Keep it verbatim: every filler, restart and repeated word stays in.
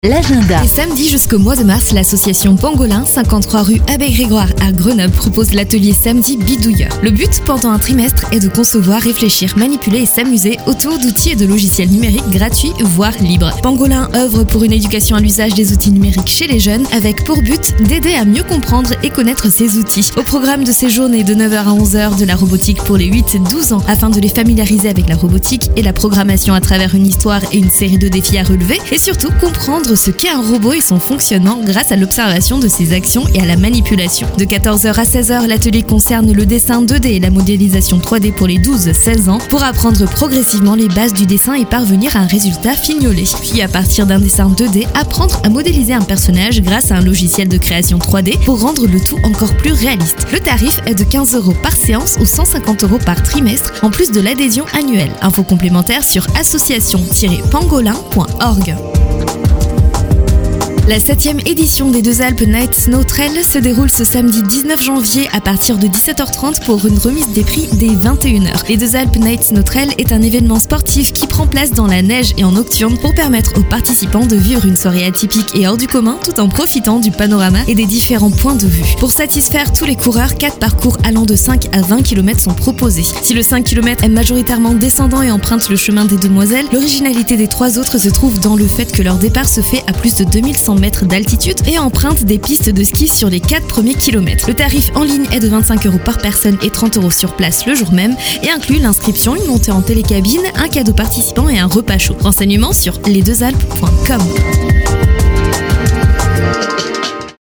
L'agenda. Et samedi jusqu'au mois de mars, l'association Pangolin, cinquante-trois rue Abbé Grégoire à Grenoble, propose l'atelier Samedi Bidouilleur. Le but, pendant un trimestre, est de concevoir, réfléchir, manipuler et s'amuser autour d'outils et de logiciels numériques gratuits, voire libres. Pangolin œuvre pour une éducation à l'usage des outils numériques chez les jeunes, avec pour but d'aider à mieux comprendre et connaître ces outils. Au programme de ces journées de neuf heures à onze heures, de la robotique pour les huit douze ans, afin de les familiariser avec la robotique et la programmation à travers une histoire et une série de défis à relever, et surtout comprendre ce qu'est un robot et son fonctionnement grâce à l'observation de ses actions et à la manipulation. De quatorze heures à seize heures, l'atelier concerne le dessin deux D et la modélisation trois D pour les douze seize ans pour apprendre progressivement les bases du dessin et parvenir à un résultat fignolé. Puis à partir d'un dessin deux D, apprendre à modéliser un personnage grâce à un logiciel de création trois D pour rendre le tout encore plus réaliste. Le tarif est de quinze euros par séance ou cent cinquante euros par trimestre en plus de l'adhésion annuelle. Infos complémentaires sur association tiret pangolin point org. La septième édition des Deux Alpes Night Snow Trail se déroule ce samedi dix-neuf janvier à partir de dix-sept heures trente pour une remise des prix dès vingt et une heures. Les Deux Alpes Night Snow Trail est un événement sportif qui prend place dans la neige et en nocturne pour permettre aux participants de vivre une soirée atypique et hors du commun tout en profitant du panorama et des différents points de vue. Pour satisfaire tous les coureurs, quatre parcours allant de cinq à vingt kilomètres sont proposés. Si le cinq kilomètres est majoritairement descendant et emprunte le chemin des Demoiselles, l'originalité des trois autres se trouve dans le fait que leur départ se fait à plus de deux mille cent mètres d'altitude et emprunte des pistes de ski sur les quatre premiers kilomètres. Le tarif en ligne est de vingt-cinq euros par personne et trente euros sur place le jour même et inclut l'inscription, une montée en télécabine, un cadeau participant et un repas chaud. Renseignements sur les deux alpes point com.